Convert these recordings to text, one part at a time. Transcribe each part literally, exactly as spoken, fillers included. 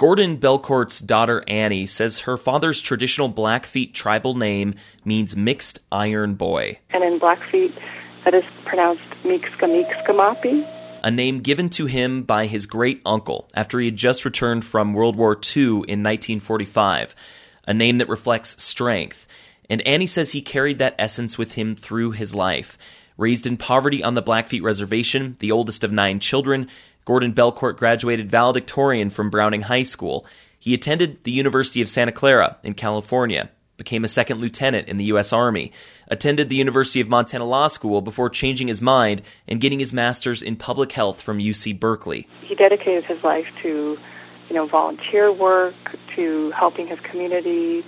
Gordon Belcourt's daughter Annie says her father's traditional Blackfeet tribal name means mixed iron boy. And in Blackfeet, that is pronounced Meekska-Meekskamapi. A name given to him by his great-uncle after he had just returned from World War Two in nineteen forty-five. A name that reflects strength. And Annie says he carried that essence with him through his life. Raised in poverty on the Blackfeet Reservation, the oldest of nine children, Gordon Belcourt graduated valedictorian from Browning High School. He attended the University of Santa Clara in California, became a second lieutenant in the U S Army, attended the University of Montana Law School before changing his mind and getting his master's in public health from U C Berkeley. He dedicated his life to, you know, volunteer work, to helping his community,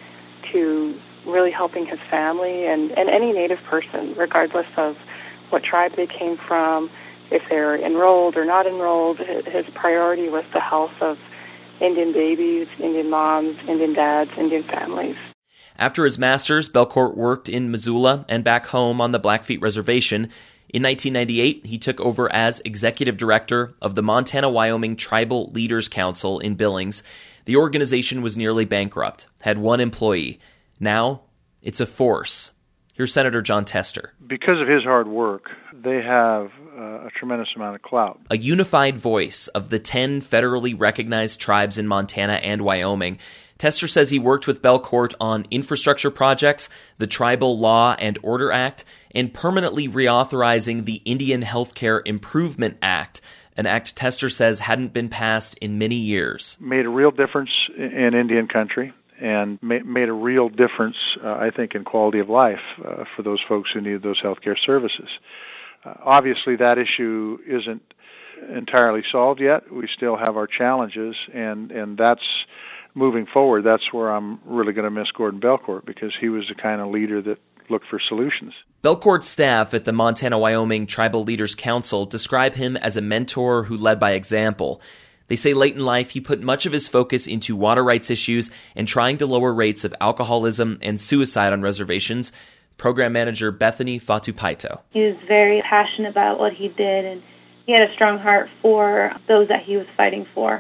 to really helping his family and, and any Native person, regardless of what tribe they came from, if they're enrolled or not enrolled. His priority was the health of Indian babies, Indian moms, Indian dads, Indian families. After his master's, Belcourt worked in Missoula and back home on the Blackfeet Reservation. In nineteen ninety-eight, he took over as executive director of the Montana-Wyoming Tribal Leaders Council in Billings. The organization was nearly bankrupt, had one employee. Now, it's a force. Here's Senator Jon Tester. Because of his hard work, they have uh, a tremendous amount of clout. A unified voice of the ten federally recognized tribes in Montana and Wyoming. Tester says he worked with Belcourt on infrastructure projects, the Tribal Law and Order Act, and permanently reauthorizing the Indian Healthcare Improvement Act, an act Tester says hadn't been passed in many years. Made a real difference in Indian country and made a real difference, uh, I think, in quality of life uh, for those folks who need those healthcare services. Uh, obviously, that issue isn't entirely solved yet. We still have our challenges, and, and that's moving forward. That's where I'm really going to miss Gordon Belcourt, because he was the kind of leader that looked for solutions. Belcourt's staff at the Montana-Wyoming Tribal Leaders Council describe him as a mentor who led by example. They say late in life he put much of his focus into water rights issues and trying to lower rates of alcoholism and suicide on reservations. Program manager Bethany Fatupaito. He was very passionate about what he did, and he had a strong heart for those that he was fighting for.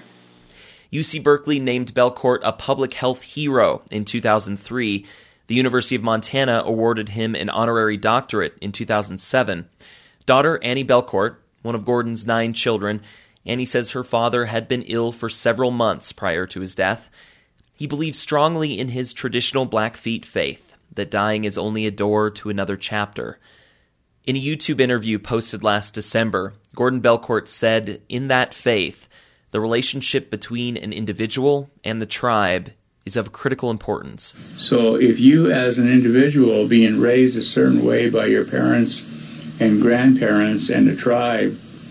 U C Berkeley named Belcourt a public health hero in two thousand three. The University of Montana awarded him an honorary doctorate in two thousand seven. Daughter Annie Belcourt, one of Gordon's nine children, Annie says her father had been ill for several months prior to his death. He believes strongly in his traditional Blackfeet faith, that dying is only a door to another chapter. In a YouTube interview posted last December, Gordon Belcourt said, in that faith, the relationship between an individual and the tribe is of critical importance. So if you as an individual being raised a certain way by your parents and grandparents and the tribe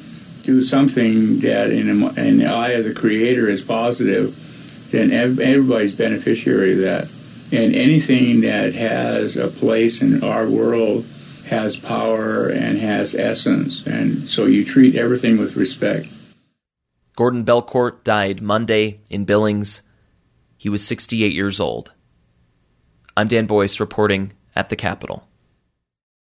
do something that in, in the eye of the Creator is positive, then everybody's beneficiary of that. And anything that has a place in our world has power and has essence. And so you treat everything with respect. Gordon Belcourt died Monday in Billings. He was sixty-eight years old. I'm Dan Boyce reporting at the Capitol.